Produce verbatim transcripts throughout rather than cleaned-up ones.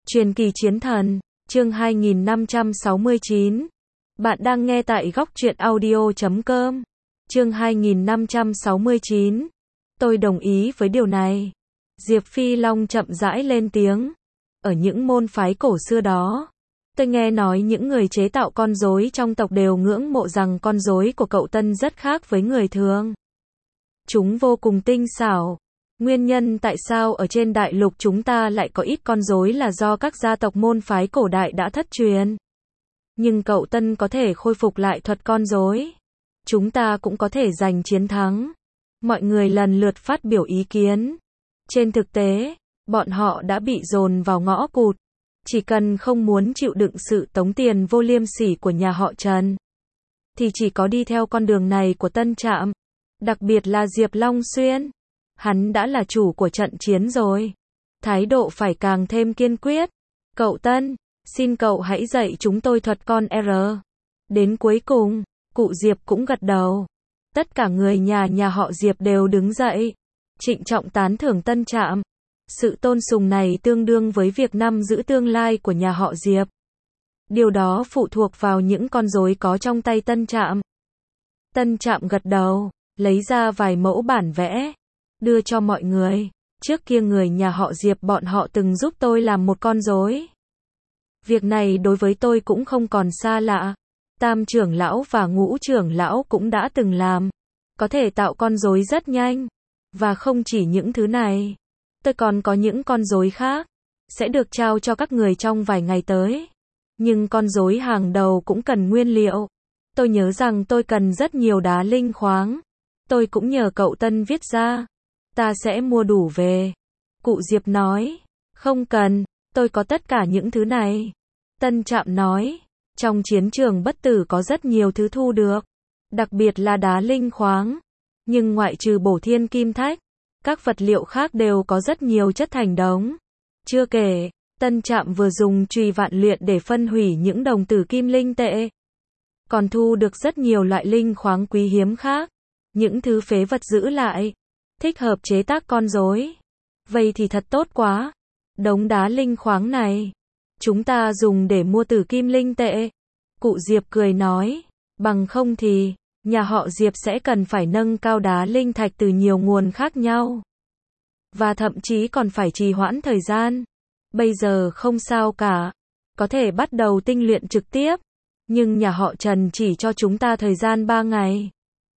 Truyền kỳ chiến thần, chương hai nghìn năm trăm sáu mươi chín. Bạn đang nghe tại góc truyện audio chấm com. Chương hai nghìn năm trăm sáu mươi chín. Tôi đồng ý với điều này. Diệp Phi Long chậm rãi lên tiếng. Ở những môn phái cổ xưa đó, tôi nghe nói những người chế tạo con rối trong tộc đều ngưỡng mộ rằng con rối của cậu Tân rất khác với người thường. Chúng vô cùng tinh xảo. Nguyên nhân tại sao ở trên đại lục chúng ta lại có ít con rối là do các gia tộc môn phái cổ đại đã thất truyền. Nhưng cậu Tân có thể khôi phục lại thuật con rối. Chúng ta cũng có thể giành chiến thắng. Mọi người lần lượt phát biểu ý kiến. Trên thực tế, bọn họ đã bị dồn vào ngõ cụt. Chỉ cần không muốn chịu đựng sự tống tiền vô liêm sỉ của nhà họ Trần, thì chỉ có đi theo con đường này của Tân Trạm. Đặc biệt là Diệp Long Xuyên. Hắn đã là chủ của trận chiến rồi. Thái độ phải càng thêm kiên quyết. Cậu Tân, xin cậu hãy dạy chúng tôi thuật con R. Đến cuối cùng, cụ Diệp cũng gật đầu. Tất cả người nhà nhà họ Diệp đều đứng dậy. Trịnh trọng tán thưởng Tân Trạm. Sự tôn sùng này tương đương với việc nắm giữ tương lai của nhà họ Diệp. Điều đó phụ thuộc vào những con rối có trong tay Tân Trạm. Tân Trạm gật đầu, lấy ra vài mẫu bản vẽ, đưa cho mọi người. Trước kia người nhà họ Diệp bọn họ từng giúp tôi làm một con rối. Việc này đối với tôi cũng không còn xa lạ. Tam trưởng lão và ngũ trưởng lão cũng đã từng làm. Có thể tạo con rối rất nhanh. Và không chỉ những thứ này. Tôi còn có những con rối khác. Sẽ được trao cho các người trong vài ngày tới. Nhưng con rối hàng đầu cũng cần nguyên liệu. Tôi nhớ rằng tôi cần rất nhiều đá linh khoáng. Tôi cũng nhờ cậu Tân viết ra. Ta sẽ mua đủ về. Cụ Diệp nói. Không cần, tôi có tất cả những thứ này. Tân Trạm nói. Trong chiến trường bất tử có rất nhiều thứ thu được. Đặc biệt là đá linh khoáng. Nhưng ngoại trừ bổ thiên kim thạch, các vật liệu khác đều có rất nhiều chất thành đống. Chưa kể, Tân Trạm vừa dùng chùy vạn luyện để phân hủy những đồng tử kim linh tệ. Còn thu được rất nhiều loại linh khoáng quý hiếm khác. Những thứ phế vật giữ lại. Thích hợp chế tác con rối. Vậy thì thật tốt quá. Đống đá linh khoáng này, chúng ta dùng để mua tử kim linh tệ. Cụ Diệp cười nói. Bằng không thì, nhà họ Diệp sẽ cần phải nâng cao đá linh thạch từ nhiều nguồn khác nhau. Và thậm chí còn phải trì hoãn thời gian. Bây giờ không sao cả. Có thể bắt đầu tinh luyện trực tiếp. Nhưng nhà họ Trần chỉ cho chúng ta thời gian ba ngày.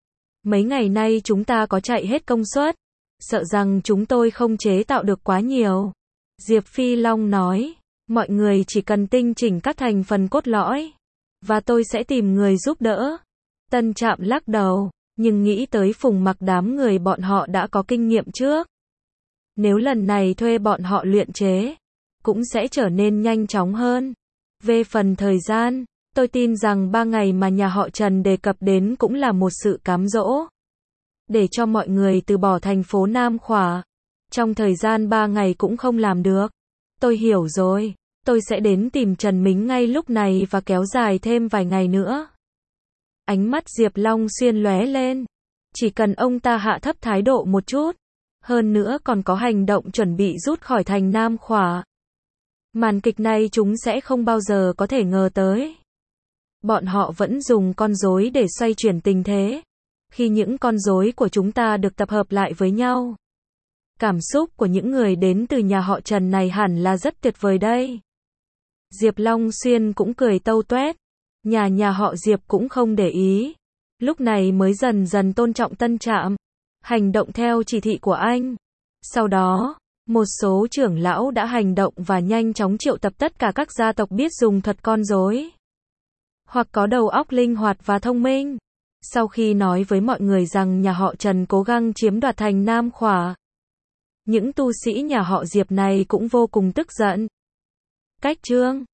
Mấy ngày nay chúng ta có chạy hết công suất. Sợ rằng chúng tôi không chế tạo được quá nhiều. Diệp Phi Long nói. Mọi người chỉ cần tinh chỉnh các thành phần cốt lõi. Và tôi sẽ tìm người giúp đỡ. Tân Trạm lắc đầu. Nhưng nghĩ tới Phùng Mặc đám người bọn họ đã có kinh nghiệm trước. Nếu lần này thuê bọn họ luyện chế, cũng sẽ trở nên nhanh chóng hơn. Về phần thời gian, tôi tin rằng ba ngày mà nhà họ Trần đề cập đến cũng là một sự cám dỗ. Để cho mọi người từ bỏ thành phố Nam Khỏa. Trong thời gian ba ngày cũng không làm được. Tôi hiểu rồi. Tôi sẽ đến tìm Trần Mính ngay lúc này và kéo dài thêm vài ngày nữa. Ánh mắt Diệp Long Xuyên lóe lên. Chỉ cần ông ta hạ thấp thái độ một chút. Hơn nữa còn có hành động chuẩn bị rút khỏi thành Nam Khỏa. Màn kịch này chúng sẽ không bao giờ có thể ngờ tới. Bọn họ vẫn dùng con rối để xoay chuyển tình thế. Khi những con rối của chúng ta được tập hợp lại với nhau. Cảm xúc của những người đến từ nhà họ Trần này hẳn là rất tuyệt vời đây. Diệp Long Xuyên cũng cười tâu tuét. Nhà nhà họ Diệp cũng không để ý. Lúc này mới dần dần tôn trọng Tân Trạm. Hành động theo chỉ thị của anh. Sau đó, một số trưởng lão đã hành động và nhanh chóng triệu tập tất cả các gia tộc biết dùng thuật con rối. Hoặc có đầu óc linh hoạt và thông minh. Sau khi nói với mọi người rằng nhà họ Trần cố gắng chiếm đoạt thành Nam Khỏa. Những tu sĩ nhà họ Diệp này cũng vô cùng tức giận. Cách chương